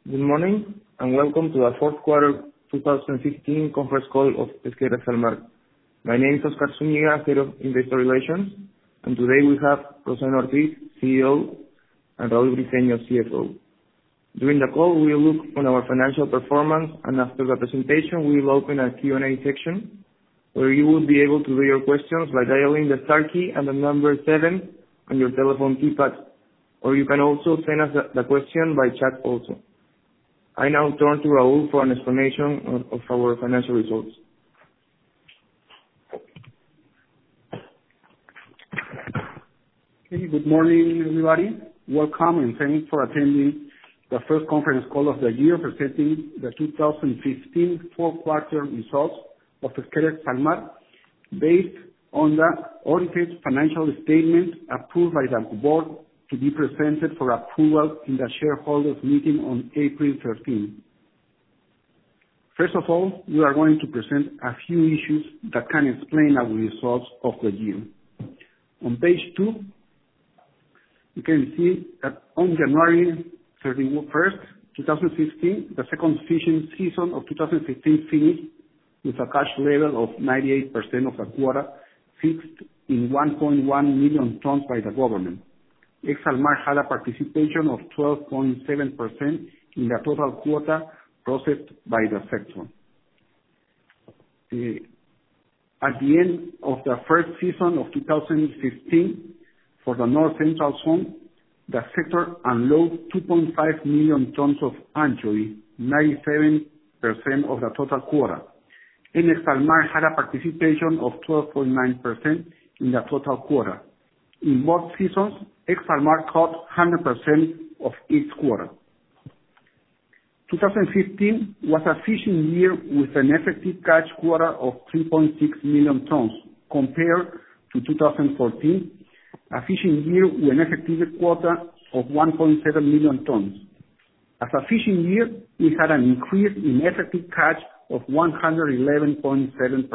Good morning, and welcome to the fourth quarter 2015 conference call of Pesquería Exalmar. My name is Oscar Zúñiga, Head of Investor Relations, and today we have Rosana Ortiz, CEO, and Raúl Briceño, CFO. During the call, we will look on our financial performance, and after the presentation, we will open a Q&A section where you will be able to do your questions by dialing the star key and the number 7 on your telephone keypad, or you can also send us the question by chat also. I now turn to Raúl for an explanation of our financial results. Okay, good morning, everybody. Welcome, and thanks for attending the first conference call of the year presenting the 2015 fourth quarter results of Pesquería Exalmar, based on the audited financial statement approved by the board to be presented for approval in the shareholders meeting on April 13. First of all, we are going to present a few issues that can explain our results of the year. On page 2, you can see that on January 31st, 2015, the second fishing season of 2015 finished with a catch level of 98% of the quota fixed in 1.1 million tons by the government. Exalmar had a participation of 12.7% in the total quota processed by the sector. At the end of the first season of 2015, for the North Central Zone, the sector unloaded 2.5 million tons of anchovy, 97% of the total quota. And Exalmar had a participation of 12.9% in the total quota. In both seasons, Exalmar caught 100% of its quota. 2015 was a fishing year with an effective catch quota of 3.6 million tons, compared to 2014, a fishing year with an effective quota of 1.7 million tons. As a fishing year, we had an increase in effective catch of 111.7%.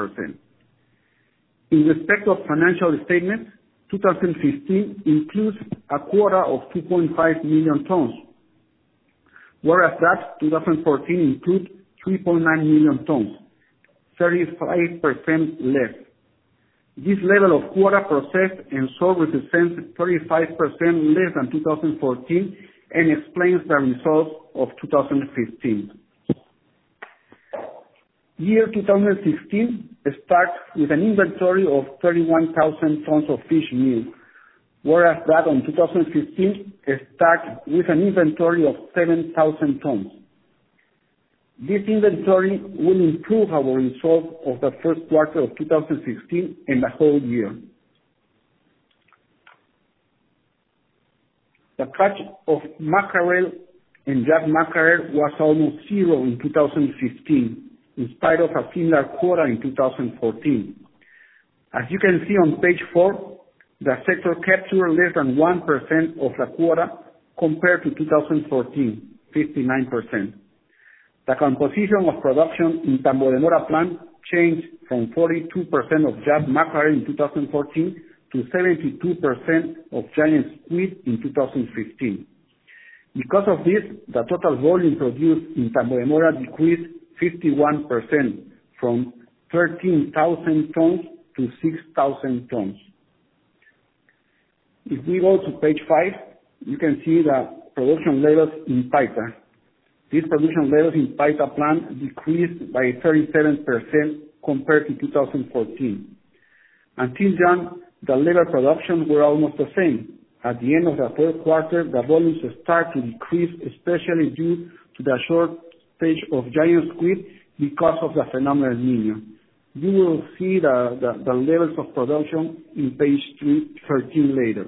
In respect of financial statements, 2015 includes a quota of 2.5 million tons, whereas that 2014 includes 3.9 million tons, 35% less. This level of quota processed and sold represents 35% less than 2014 and explains the results of 2015. Year 2016 starts with an inventory of 31,000 tons of fish meal, whereas that on 2015 starts with an inventory of 7,000 tons. This inventory will improve our results of the first quarter of 2016 and the whole year. The catch of mackerel and jack mackerel was almost zero in 2015, in spite of a similar quota in 2014. As you can see on page 4, the sector captured less than 1% of the quota compared to 2014, 59%. The composition of production in Tambo de Mora plant changed from 42% of jack mackerel in 2014 to 72% of giant squid in 2015. Because of this, the total volume produced in Tambo de Mora decreased 51%, from 13,000 tons to 6,000 tons. If we go to page 5, you can see the production levels in Paita. These production levels in Paita plant decreased by 37% compared to 2014. Until June, the level production were almost the same. At the end of the third quarter, the volumes start to decrease, especially due to the short stage of giant squid because of the phenomenon El Niño. You will see the levels of production in page 13 later.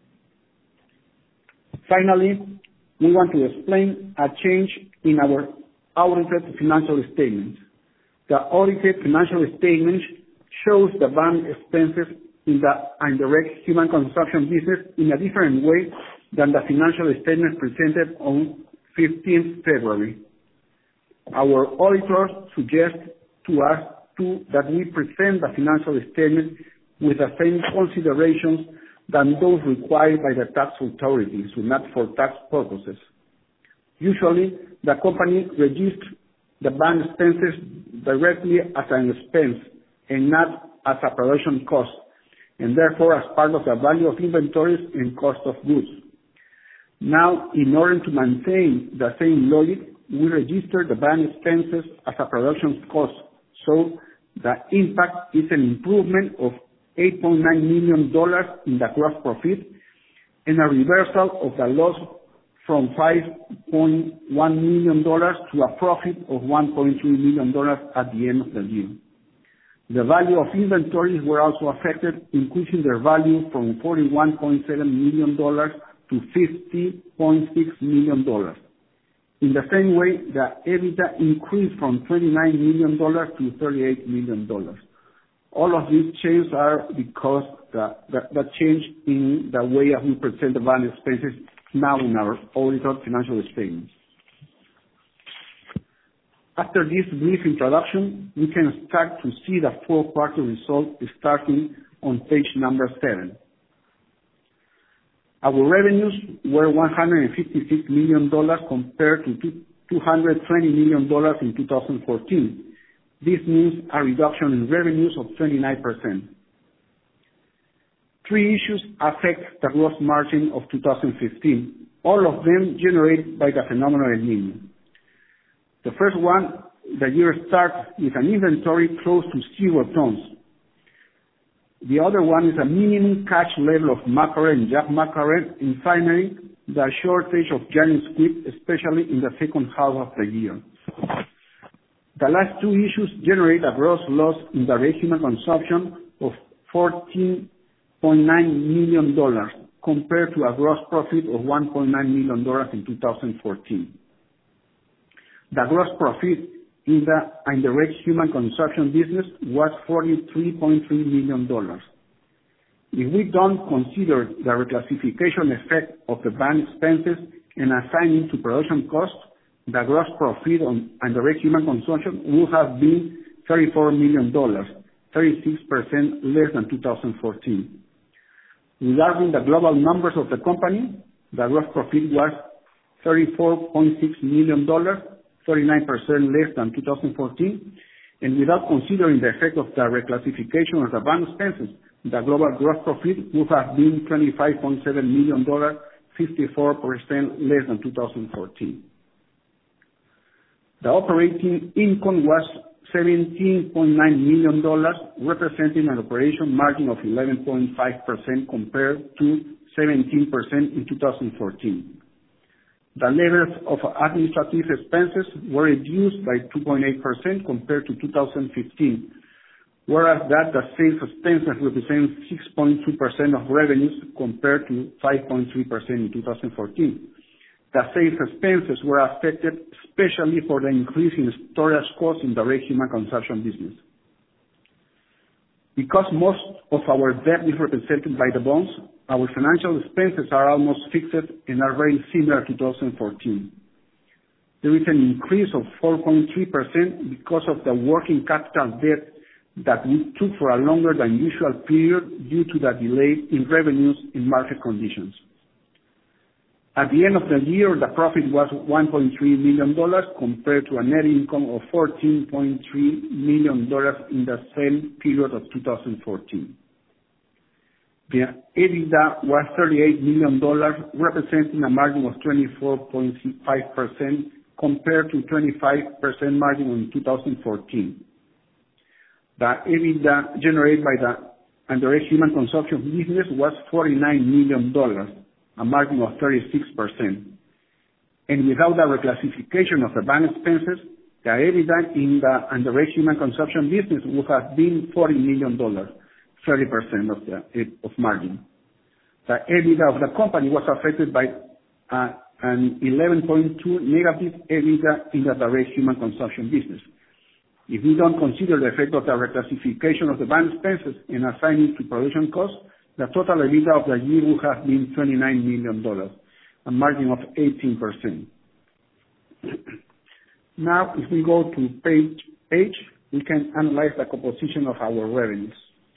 Finally, we want to explain a change in our audited financial statements. The audited financial statement shows the bank expenses in the indirect human consumption business in a different way than the financial statement presented on 15th February. Our auditors suggest to us that we present the financial statement with the same considerations than those required by the tax authorities, not for tax purposes. Usually, the company registered the ban expenses directly as an expense and not as a production cost, and therefore as part of the value of inventories and cost of goods. Now, in order to maintain the same logic, we register the ban expenses as a production cost, so the impact is an improvement of $8.9 million in the gross profit and a reversal of the loss from $5.1 million to a profit of $1.3 million at the end of the year. The value of inventories were also affected, increasing their value from $41.7 million to $50.6 million. In the same way, the EBITDA increased from $29 million to $38 million. All of these changes are because the change in the way we present the ban expenses now in our audited financial statements. After this brief introduction, we can start to see the fourth quarter result starting on page number 7. Our revenues were $156 million compared to $220 million in 2014. This means a reduction in revenues of 29%. Three issues affect the gross margin of 2015, all of them generated by the phenomenon El Niño. The first one, the year starts with an inventory close to 0 tons. The other one is a minimum catch level of mackerel and jack mackerel, and finally, the shortage of giant squid, especially in the second half of the year. The last two issues generate a gross loss in direct human consumption of $14.9 million compared to a gross profit of $1.9 million in 2014. The gross profit in the indirect human consumption business was $43.3 million. If we don't consider the reclassification effect of the ban expenses and assigning to production costs, the gross profit on indirect human consumption would have been $34 million, 36% less than 2014. Regarding the global numbers of the company, the gross profit was $34.6 million, 39% less than 2014, and without considering the effect of the reclassification of the ban expenses, the global gross profit would have been $25.7 million, 54% less than 2014. The operating income was $17.9 million, representing an operation margin of 11.5% compared to 17% in 2014. The levels of administrative expenses were reduced by 2.8% compared to 2015, whereas the sales expenses represent 6.2% of revenues compared to 5.3% in 2014. The sales expenses were affected especially for the increase in storage costs in the direct human consumption business. Because most of our debt is represented by the bonds, our financial expenses are almost fixed and are very similar to 2014. There is an increase of 4.3% because of the working capital debt that we took for a longer than usual period due to the delay in revenues in market conditions. At the end of the year, the profit was $1.3 million compared to a net income of $14.3 million in the same period of 2014. The EBITDA was $38 million, representing a margin of 24.5% compared to 25% margin in 2014. The EBITDA generated by the indirect human consumption business was $49 million, a margin of 36%. And without the reclassification of the ban expenses, the EBITDA in the indirect human consumption business would have been $40 million, 30% of margin. The EBITDA of the company was affected by an 11.2 negative EBITDA in the direct human consumption business. If we don't consider the effect of the reclassification of the ban expenses and assign it to production costs, the total EBITDA of the year would have been $29 million, a margin of 18%. Now, if we go to page 8, we can analyze the composition of our revenues.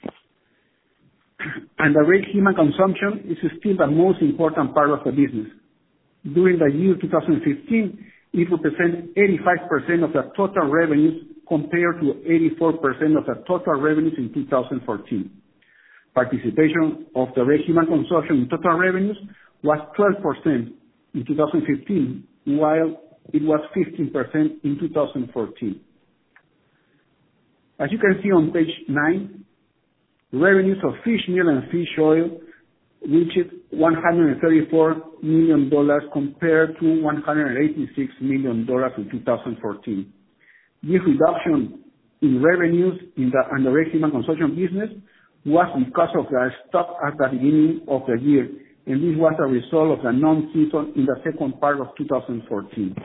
And direct human consumption is still the most important part of the business. During the year 2015, It represents 85% of the total revenues compared to 84% of the total revenues in 2014. Participation of the Regional consumption in total revenues was 12% in 2015, while it was 15% in 2014. As you can see on page 9, revenues of fish meal and fish oil reached $134 million compared to $186 million in 2014. This reduction in revenues in the Regional consumption business was because of the stock at the beginning of the year, and this was a result of the non-season in the second part of 2014.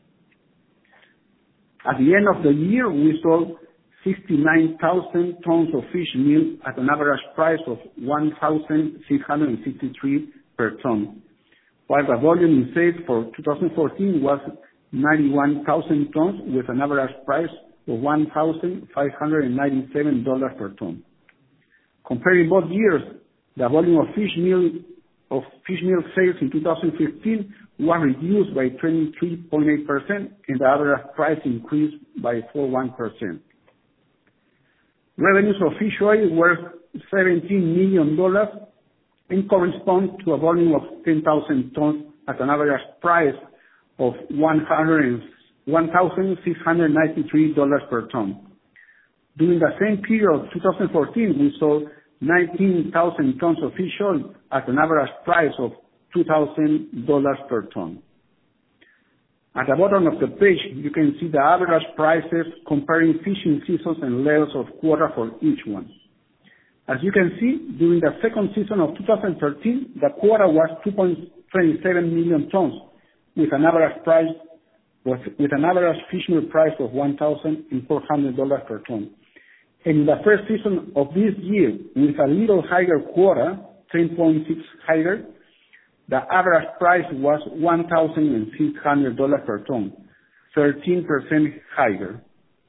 At the end of the year, we sold 69,000 tons of fish meal at an average price of $1,663 per ton, while the volume in sales for 2014 was 91,000 tons with an average price of $1,597 per ton. Comparing both years, the volume of fish meal sales in 2015 was reduced by 23.8%, and the average price increased by 41%. Revenues of fish oil were $17 million and correspond to a volume of 10,000 tons at an average price of $1,693 per ton. During the same period of 2014, we sold 19,000 tons of fish oil at an average price of $2,000 per ton. At the bottom of the page, you can see the average prices comparing fishing seasons and levels of quota for each one. As you can see, during the second season of 2013, the quota was 2.27 million tons with an average fish meal price of $1,400 per ton. In the first season of this year, with a little higher quota, 10.6 higher, the average price was $1,600 per ton, 13% higher.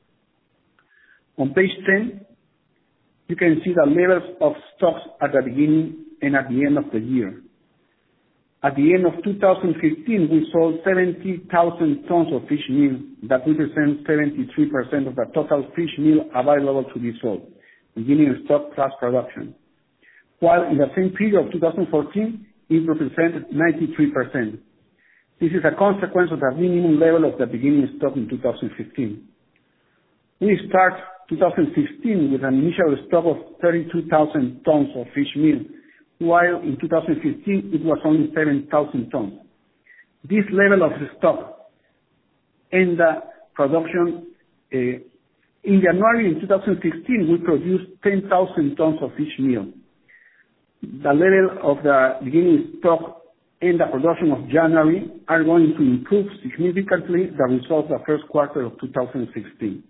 On page 10, you can see the levels of stocks at the beginning and at the end of the year. At the end of 2015, we sold 70,000 tons of fish meal. That represents 73% of the total fish meal available to be sold, beginning stock plus production. While in the same period of 2014, it represented 93%. This is a consequence of the minimum level of the beginning stock in 2015. We start 2016 with an initial stock of 32,000 tons of fish meal, while in 2015 it was only 7,000 tons. This level of stock and the production, in January in 2016 we produced 10,000 tons of fish meal. The level of the beginning stock and the production of January are going to improve significantly the results of the first quarter of 2016.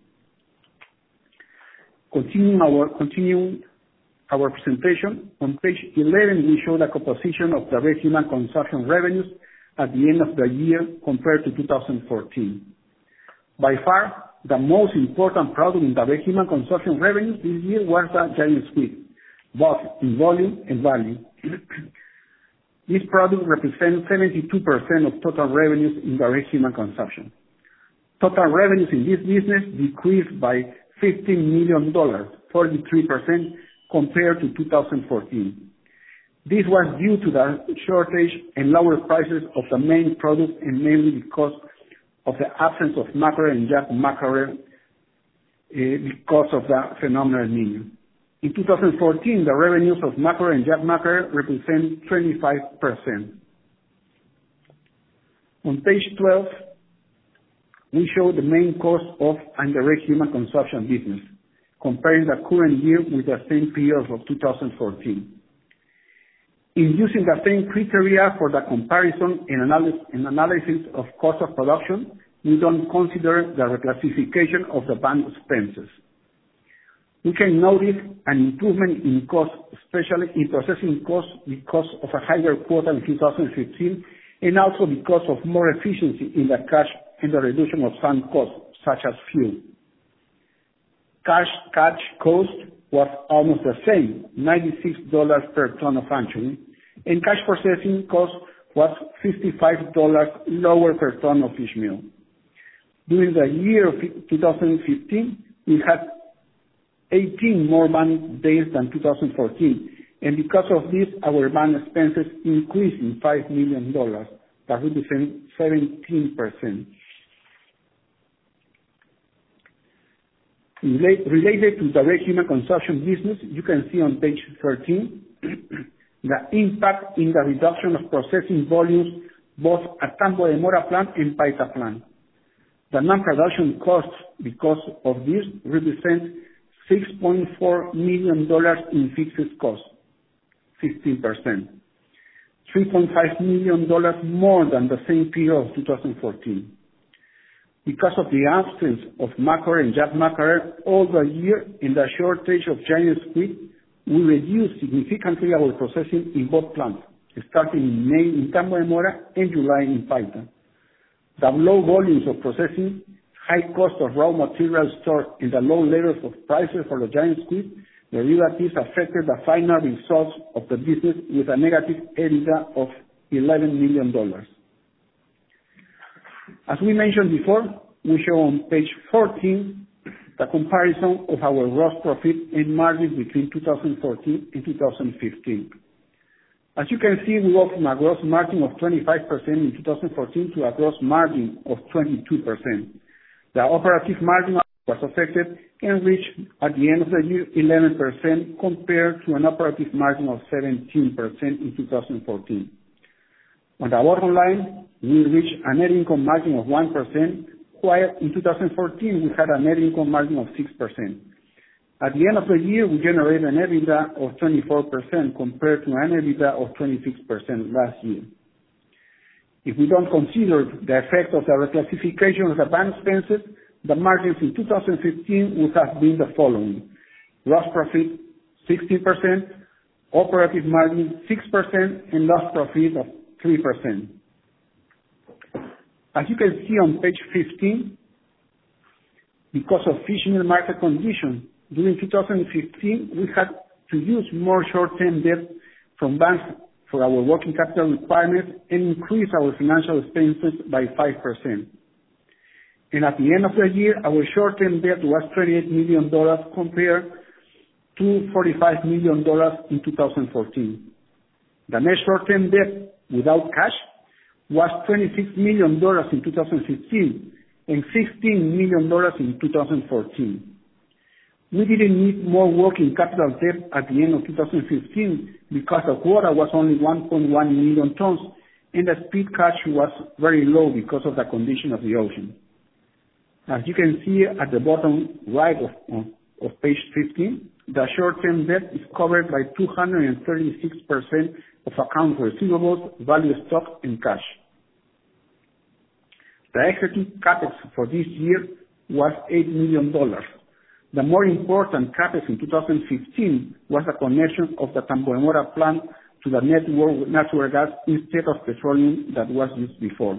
Continuing our presentation, on page 11 we show the composition of the Regional consumption revenues at the end of the year compared to 2014. By far, the most important product in the Regional consumption revenues this year was the giant squid, both in volume and value. This product represents 72% of total revenues in the Regional consumption. Total revenues in this business decreased by $15 million, 43%, compared to 2014. This was due to the shortage and lower prices of the main product, and mainly because of the absence of mackerel and jack mackerel because of the phenomenal El Niño. In 2014, the revenues of mackerel and jack mackerel represent 25%. On page 12, we show the main cost of the Regional consumption business, comparing the current year with the same period of 2014. In using the same criteria for the comparison and analysis of cost of production, we don't consider the reclassification of the bank expenses. We can notice an improvement in cost, especially in processing costs, because of a higher quota in 2015, and also because of more efficiency in the cash and the reduction of some costs, such as fuel. Cash cost was almost the same, $96 per ton of anchovy, and cash processing cost was $55 lower per ton of fish meal. During the year of 2015, we had 18 more ban days than 2014, and because of this, our ban expenses increased in $5 million. That represents 17%. Related to direct human consumption business, you can see on page 13 the impact in the reduction of processing volumes both at Tambo de Mora plant and Paita plant. The non-production costs because of this represent $6.4 million in fixed costs, 15%, $3.5 million more than the same period of 2014. Because of the absence of mackerel and jack mackerel all the year and the shortage of giant squid, we reduced significantly our processing in both plants, starting in May in Tambo de Mora and July in Paita. The low volumes of processing, high cost of raw materials stored, and the low levels of prices for the giant squid derivatives affected the final results of the business with a negative EBITDA of $11 million. As we mentioned before, we show on page 14 the comparison of our gross profit and margin between 2014 and 2015. As you can see, we go from a gross margin of 25% in 2014 to a gross margin of 22%. The operative margin was affected and reached at the end of the year 11% compared to an operative margin of 17% in 2014. On the bottom line, we reached a net income margin of 1%, while in 2014 we had a net income margin of 6%. At the end of the year, we generated an EBITDA of 24% compared to an EBITDA of 26% last year. If we don't consider the effect of the reclassification of the ban expenses, the margins in 2015 would have been the following: gross profit 16%, operative margin 6%, and loss profit of 3%. As you can see on page 15, because of fish meal market conditions, during 2015, we had to use more short-term debt from banks for our working capital requirements and increase our financial expenses by 5%. And at the end of the year, our short-term debt was $28 million compared to $45 million in 2014. The net short-term debt without cash was $26 million in 2015 and $16 million in 2014. We didn't need more working capital debt at the end of 2015 because the quota was only 1.1 million tons and the speed catch was very low because of the condition of the ocean. As you can see at the bottom right of page 15, the short-term debt is covered by 236% of accounts receivables, value stock, and cash. The executed capex for this year was $8 million. The more important capex in 2015 was the connection of the Tambo de Mora plant to the network with natural gas instead of petroleum that was used before.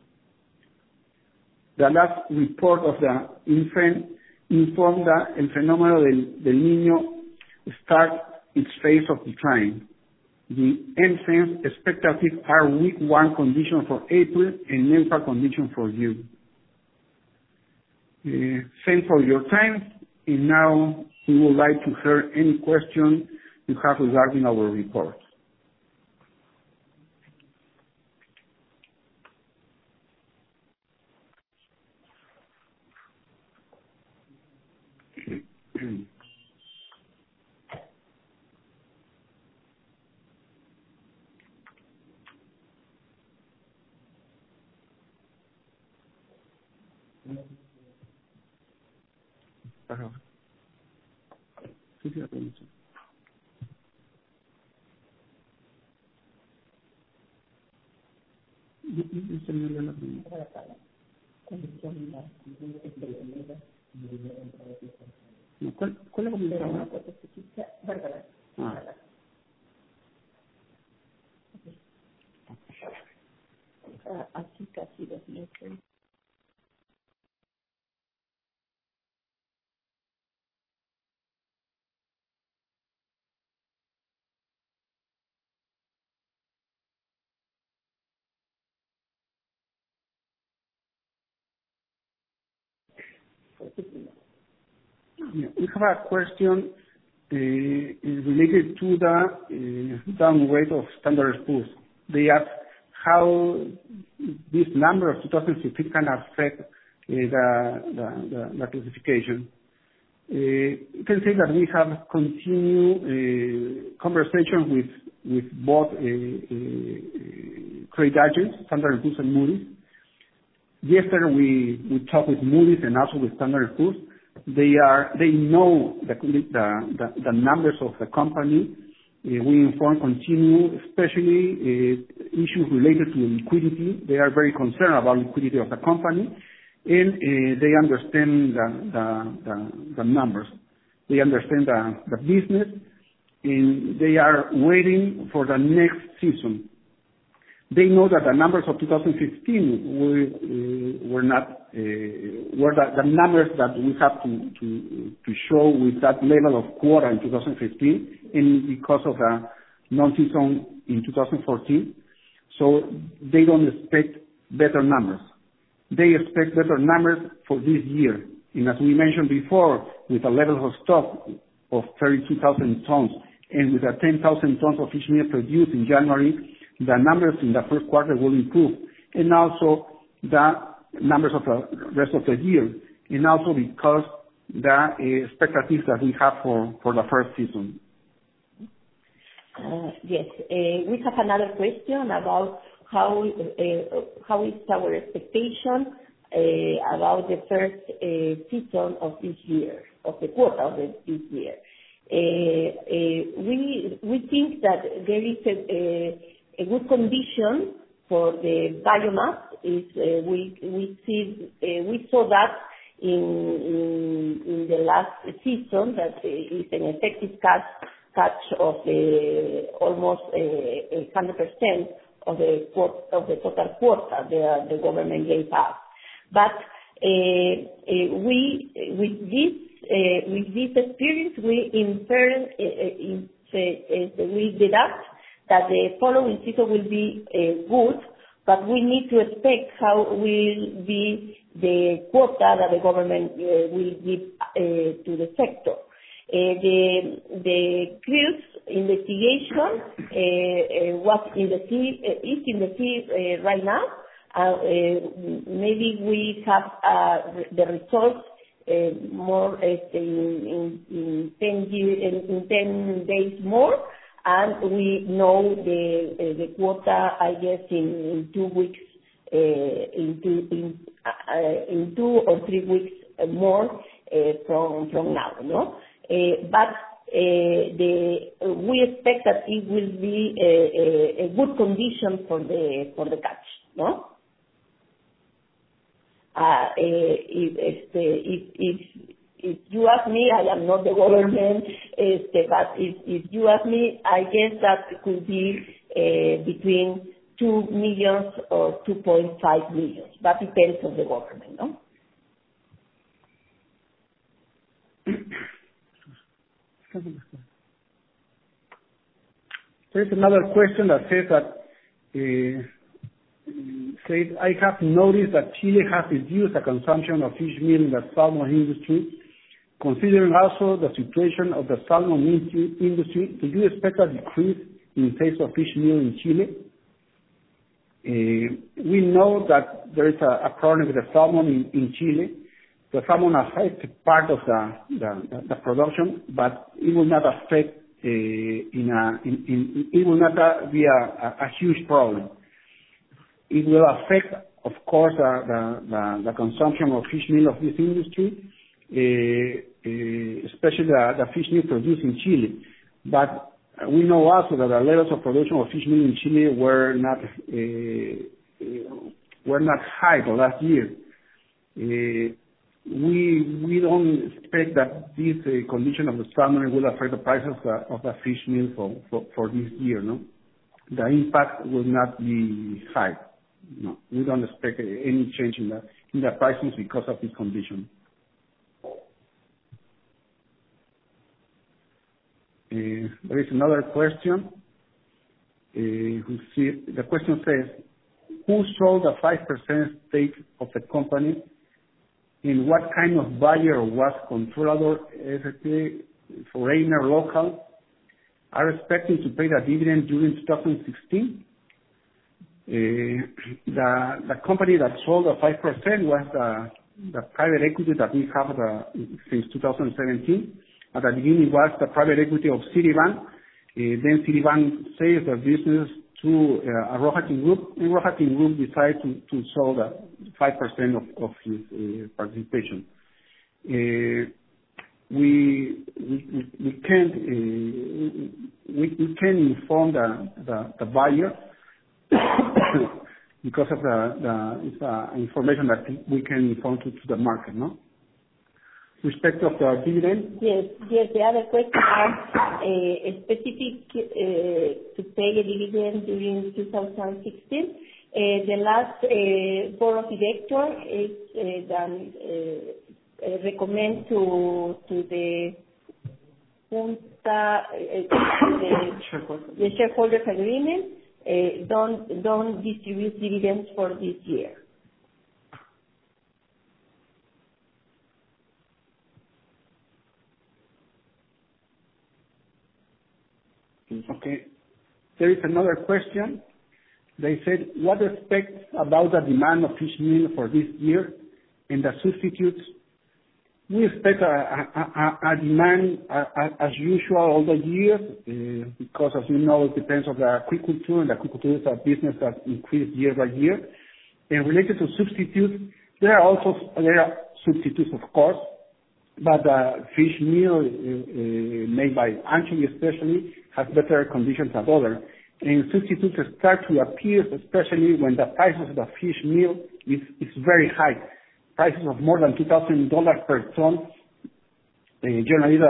The last report of the INFEN informed that El Fenómeno del Niño starts its phase of decline. The ENFEN's expectations are weak warm conditions for April and neutral conditions for June. Thanks for your time. And now we would like to hear any question you have regarding our report. ¿Cuál es la comunidad? Aquí casi 2030. Yeah. We have a question is related to the downgrade of Standard & Poor's. They ask how this number of 2015 can affect the classification. You can say that we have continued conversation with both credit agents, Standard & Poor's and Moody's. Yesterday we talked with Moody's and also with Standard & Poor's. They know the numbers of the company. We inform continue, especially issues related to liquidity. They are very concerned about liquidity of the company, and they understand the numbers. They understand the business, and they are waiting for the next season. They know that the numbers of 2015 were not the numbers that we have to show with that level of quota in 2015, and because of the non-season in 2014. So they don't expect better numbers. They expect better numbers for this year. And as we mentioned before, with a level of stock of 32,000 tons and with the 10,000 tons of fish meal produced in January, the numbers in the first quarter will improve, and also the numbers of the rest of the year, and also because the expectations that we have for the first season. Yes, we have another question about how is our expectation about the first season of this year, of the quota of this year. We think that there is a good condition for the biomass. We saw that in the last season, that is an effective catch of almost 100% of the total quota the government gave us. But with this experience, we deduct that the following season will be good, but we need to expect how will be the quota that the government will give to the sector. The cruise investigation was in the sea, is in the sea right now. Maybe we have the results more in 10 days more, and we know the quota, I guess, in 2 weeks, in 2 or 3 weeks more from now, no? But we expect that it will be a good condition for the catch, no? If you ask me, I am not the government, but if you ask me, I guess that could be between 2 million or 2.5 million. That depends on the government, no? There's another question that says I have noticed that Chile has reduced the consumption of fish meal in the salmon industry. Considering also the situation of the salmon industry, do you expect a decrease in sales of fish meal in Chile? We know that there is a problem with the salmon in Chile. The salmon affects part of the production, but it will not affect it will not be a huge problem. It will affect, of course, the consumption of fish meal of this industry, especially the fish meal produced in Chile. But we know also that the levels of production of fish meal in Chile were not high the last year. We don't expect that this condition of the salmon will affect the prices of the fish meal for this year, no? The impact will not be high. No, we don't expect any change in the prices because of this condition. There is another question. The question says, who sold the 5% stake of the company and what kind of buyer was controllable, ST, foreigner, local, are expecting to pay the dividend during 2016. The company that sold the 5% was the private equity that we have since 2017. At the beginning was the private equity of Citibank. Then Citibank sold the business to a Rohatyn Group, and Rohatyn Group decided to sell the 5% of his participation. We can inform the buyer because of the information that we can inform to the market, no? Respect of the dividend? Yes. The other question are specific to pay a dividend during 2016. The last board of directors recommend to the Junta, the shareholders agreement, don't distribute dividends for this year. Okay. There is another question. They said, what expects about the demand of fish meal for this year and the substitutes? We expect a demand as usual all the years, because as you know, it depends on the aquaculture, and the aquaculture is a business that increases year by year. And related to substitutes, there are substitutes, of course, but fish meal made by anchovy especially has better conditions than others. And substitutes start to appear, especially when the prices of the fish meal is very high. Prices of more than $2,000 per ton generate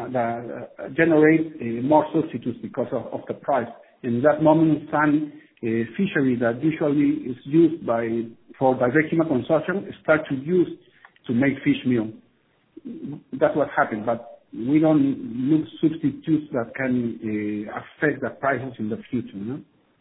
more substitutes because of the price. In that moment, some fishery that usually is used for direct human consumption start to use to make fish meal. That's what happened, but we don't look substitutes that can affect the prices in the future. No?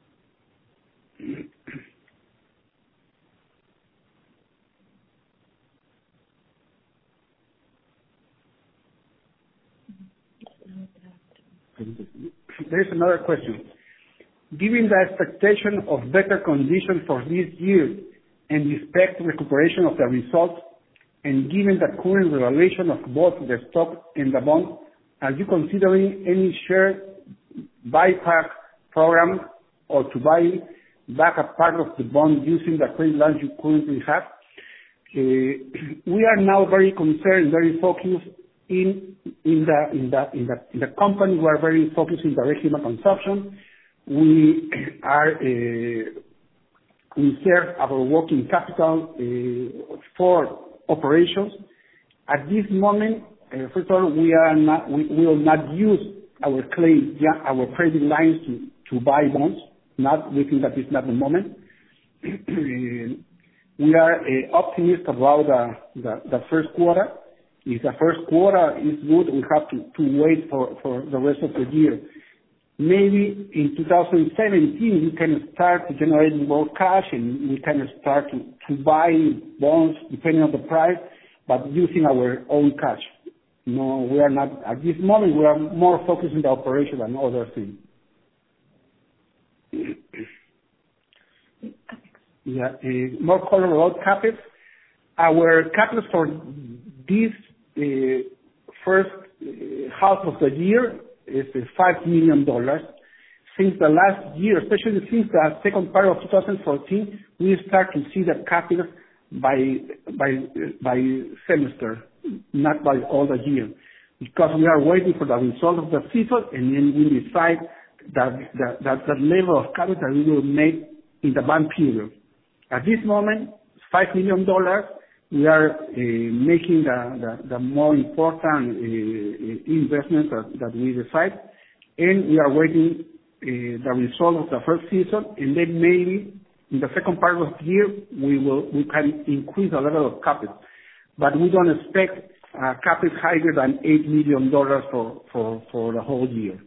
There is another question. Given the expectation of better conditions for this year and expect recuperation of the results, and given the current valuation of both the stock and the bond, are you considering any share buyback program or to buy back a part of the bond using the credit lines you currently have? We are now very concerned, very focused in the company. We are very focused in direct human consumption. We reserve our working capital for operations. At this moment, first of all, we will not use our credit lines to buy bonds. We think that is not the moment. We are optimistic about the first quarter. If the first quarter is good, we have to wait for the rest of the year. Maybe in 2017 we can start to generate more cash and we can start to buy bonds depending on the price, but using our own cash. No, we are not, at this moment we are more focused on the operation than other things. More color about CAPEX. Our CAPEX for this first half of the year is $5 million. Since the last year, especially since the second part of 2014, we start to see the CAPEX by semester, not by all the year, because we are waiting for the result of the season, and then we decide that level of CAPEX that we will make in the bond period. At this moment, $5 million. We are making the more important investments that we decide, and we are waiting the result of the first season, and then maybe in the second part of the year we can increase the level of CAPEX, but we don't expect CAPEX higher than $8 million for the whole year.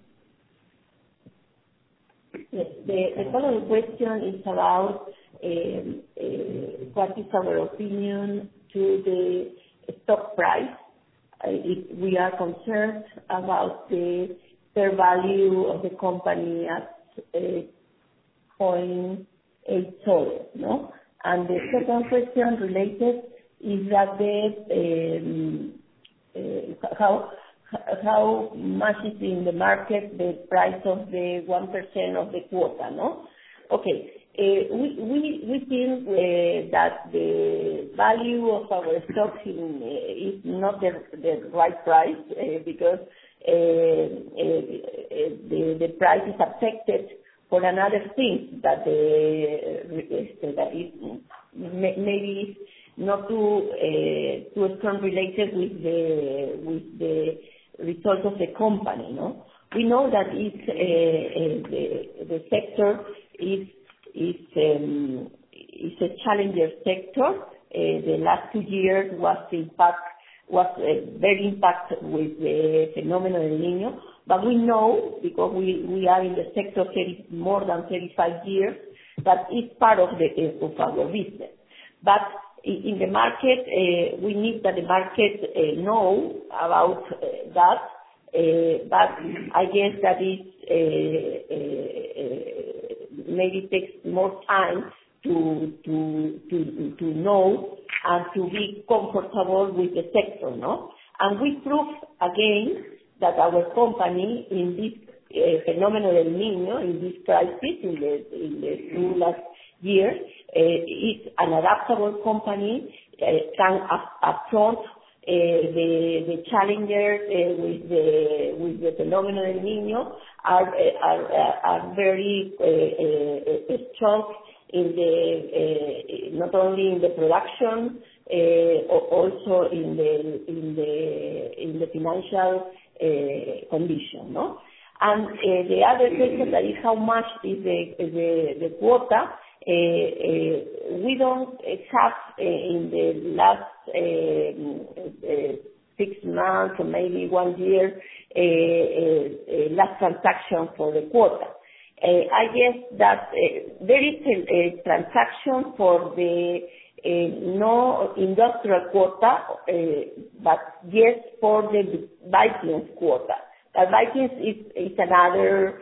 Yes, the following question is about what is our opinion to the stock price. We are concerned about the fair value of the company at 0.8 soles, no? And the second question related is that how much is in the market the price of the 1% of the quota, no? Okay. We think that the value of our stocks is not the right price because the price is affected for another thing that is maybe not too strong related with the results of the company, no? We know that the sector is a challenger sector. The last 2 years was very impacted with the phenomenon El Niño. But we know, because we are in the sector more than 35 years, that it's part of our business. But in the market, we need that the market know about that. But I guess that it maybe takes more time to know and to be comfortable with the sector, no? And we prove again that our company in this phenomenon El Niño, in this crisis, in the 2 last years, is an adaptable company, can affront the challenges with the phenomenon El Niño, are very strong in not only in the production, also in the financial condition, no? And the other question that is how much is the quota. We don't have in the last 6 months or maybe 1 year last transaction for the quota. I guess that there is a transaction for the no industrial quota, but yes for the Vikings quota. But Vikings is another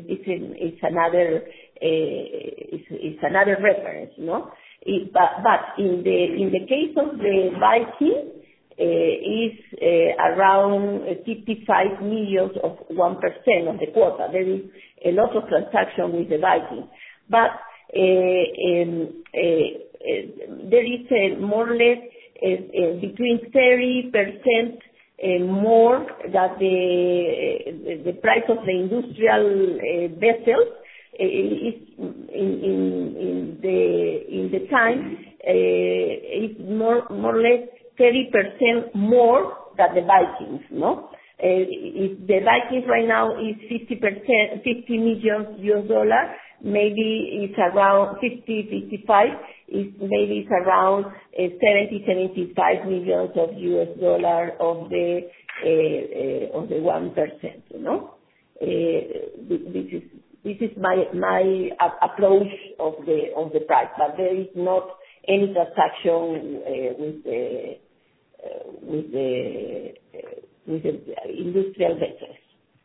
reference, no? But in the case of the Viking, is around 55 million of 1% of the quota. There is a lot of transaction with the Viking, but there is more or less between 30% more that the price of the industrial vessels is in the time is more or less 30% more than the Vikings, no? If the Vikings right now is $50 million, maybe it's around 55. Maybe it's around 75 million of US dollar of the 1%, you know. This is my approach of the price, but there is not any transaction with the industrial vessels.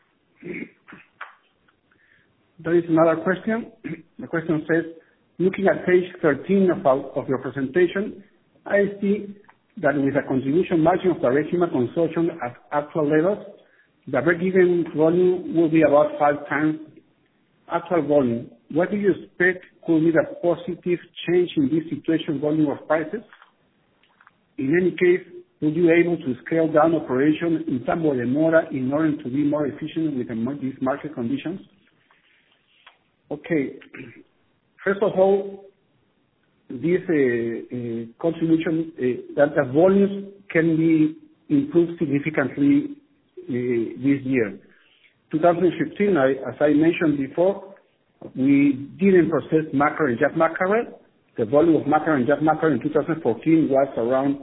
There is another question. The question says, looking at page 13 of your presentation, I see that with a contribution margin of the Regima consortium at actual levels, the break-even volume will be about 5 times actual volume. What do you expect could be the positive change in this situation volume of prices? In any case, will you be able to scale down operation in Tambo de Mora in order to be more efficient with these market conditions? Okay. First of all, this contribution, that the volumes can be improved significantly this year. 2015, as I mentioned before, we didn't process mackerel and jack mackerel. The volume of mackerel and jack mackerel in 2014 was around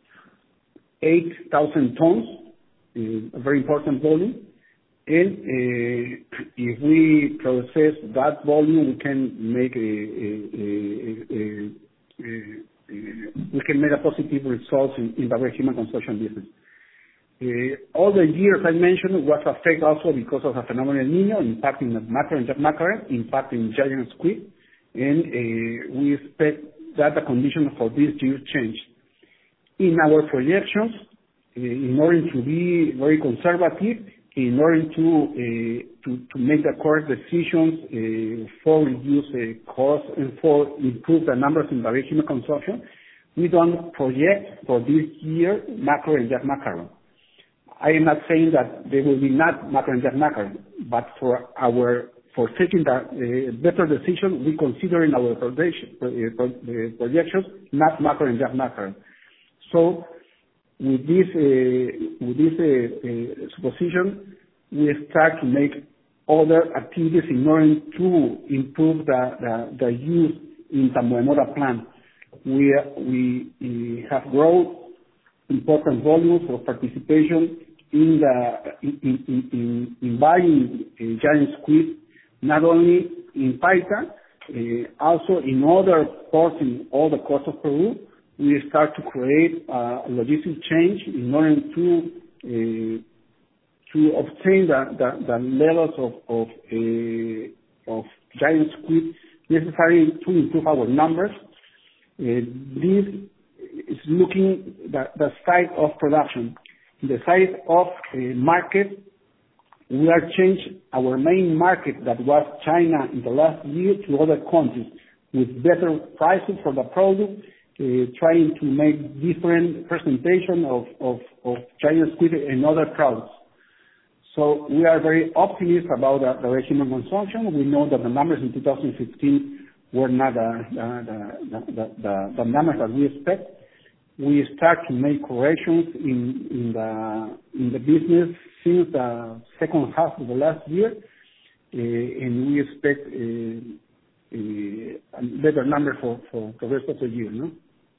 8,000 tons, a very important volume. And if we process that volume, we can can make a positive results in the human consumption business. All the years I mentioned was affected also because of the phenomenon El Niño, impacting the mackerel and mackerel, impacting giant squid, and we expect that the condition for this year change. In our projections, in order to be very conservative, in order to make the correct decisions for reduce costs and for improve the numbers in the human consumption, we don't project for this year mackerel and jack mackerel. I am not saying that there will be not mackerel and jack mackerel, but for taking the better decision, we consider in our projections not mackerel and jack mackerel. So with this supposition, we start to make other activities in order to improve the use in the Moemora plant. We have grown important volumes of participation in buying giant squid, not only in Paita, also in other ports in all the coast of Peru. We start to create a logistic change in order to obtain the levels of giant squid necessary to improve our numbers. This is looking the side of production. The side of market, we are changed our main market that was China in the last year to other countries with better prices for the product, trying to make different presentation of giant squid and other products. So we are very optimistic about the human consumption. We know that the numbers in 2015 were not the numbers that we expect. We start to make corrections in the business since the second half of the last year, and we expect a better number for the rest of the year, no?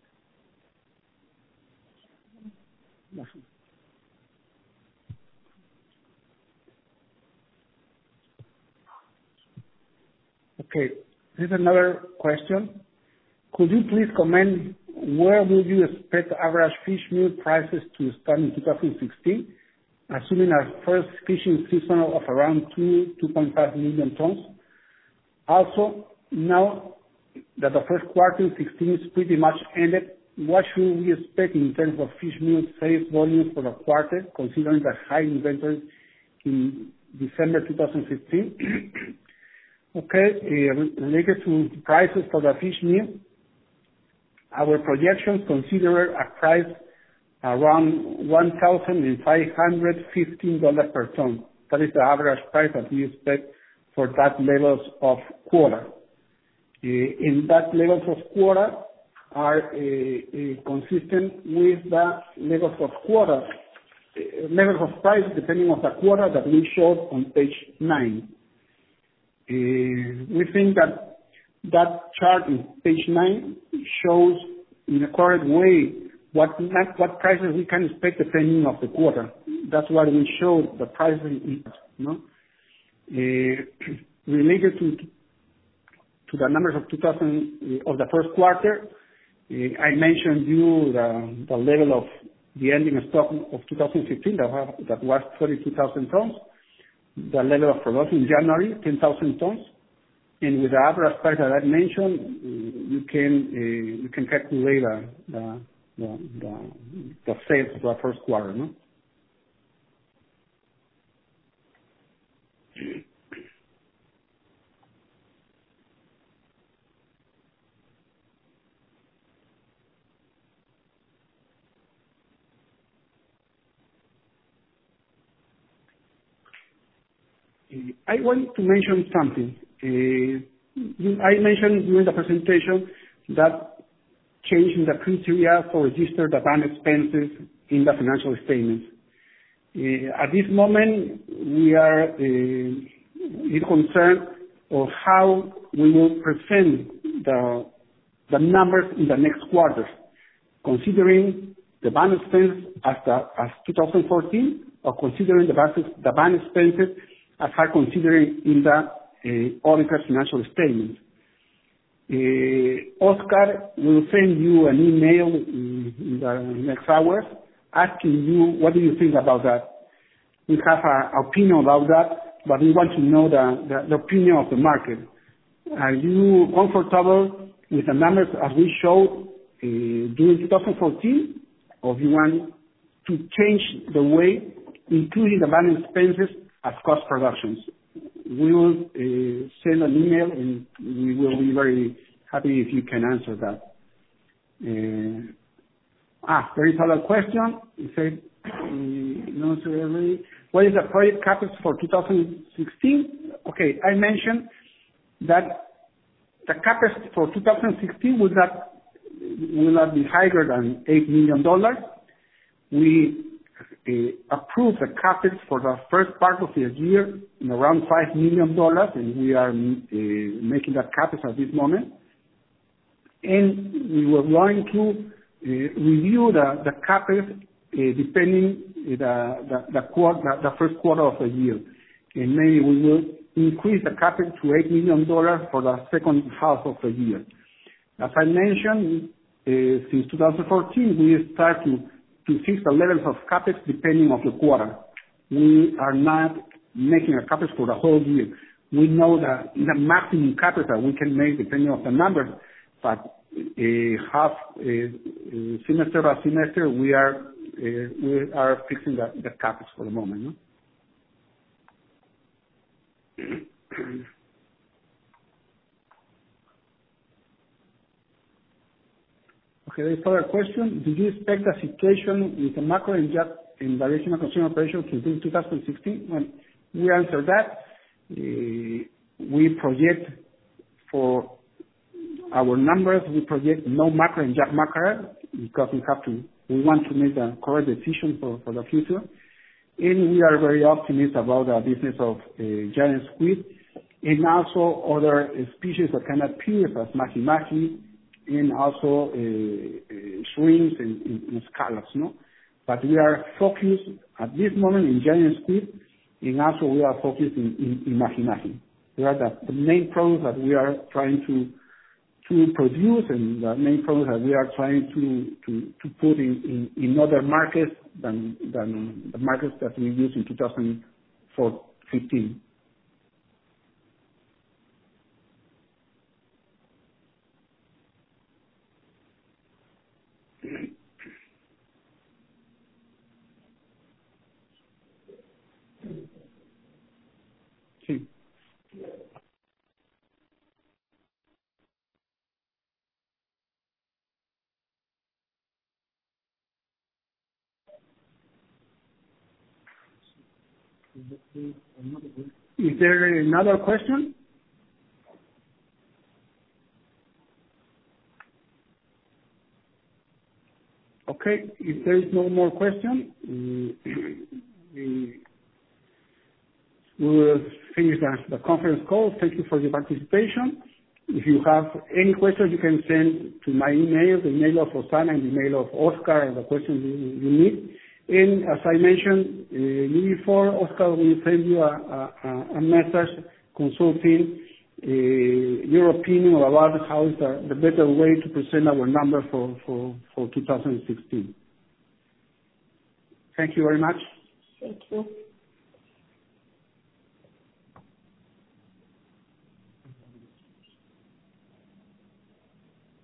Okay, here's another question. Could you please comment where would you expect average fish meal prices to stand in 2016, assuming our first fishing season of around 2.5 million tons? Also, now that the first quarter in 2016 is pretty much ended, what should we expect in terms of fish meal sales volume for the quarter, considering the high inventory in December 2015? Okay, related to prices for the fish meal, our projections consider a price around $1,515 per ton. That is the average price that we expect for that levels of quota. In that levels of quota are consistent with the levels of quota, levels of price depending on the quota that we showed on page 9. We think that chart in page 9 shows in a correct way what prices we can expect depending on the quarter. That's why we showed the prices, no? Related to the numbers of of the first quarter, I mentioned you the level of the ending stock of 2015 that was 32,000 tons. The level of production in January, 10,000 tons. And with the average price that I mentioned, you can calculate the sales for the first quarter, no? I want to mention something. I mentioned during the presentation that changing the criteria for register the bank expenses in the financial statements. At this moment, we are concerned of how we will present the numbers in the next quarters, considering the bank expense as 2014, or considering the bank expenses as are considering in the auditor's financial statements. Oscar will send you an email in the next hours asking you what do you think about that. We have an opinion about that, but we want to know the opinion of the market. Are you comfortable with the numbers as we showed during 2014, or you want to change the way, including the bank expenses as cost productions? We will send an email, and we will be very happy if you can answer that. There is another question. It said, what is the project CapEx for 2016? Okay, I mentioned that the CapEx for 2016 will not be higher than $8 million. We approved the CapEx for the first part of the year in around $5 million, and we are making that CapEx at this moment. And we were going to review the CapEx depending the first quarter of the year. And maybe we will increase the CapEx to $8 million for the second half of the year. As I mentioned, since 2014, we start to fix the levels of CapEx depending on the quarter. We are not making a CapEx for the whole year. We know that the maximum CapEx that we can make depending on the numbers, but half semester by semester, we are fixing the CapEx for the moment. No? Okay, there's another question. Do you expect the situation with the macro and variation of consumer pressure to improve 2016? Well, we answered that. We project for our numbers, we project no macro and job macro because we want to make the correct decision for the future. And we are very optimistic about the business of giant squid and also other species that can appear as mahi-mahi and also shrimps and scallops, no? But we are focused at this moment in giant squid, and also we are focused in mahi-mahi. They are the main products that we are trying to produce, and the main products that we are trying to put in other markets than the markets that we used in 2015. Is there another question? Okay, if there is no more question, we will finish the conference call. Thank you for your participation. If you have any questions, you can send to my email, the email of Rosana and the email of Oscar, and the questions you need. And as I mentioned before, Oscar will send you a message consulting your opinion about how is the better way to present our number for 2016. Thank you very much. Thank you.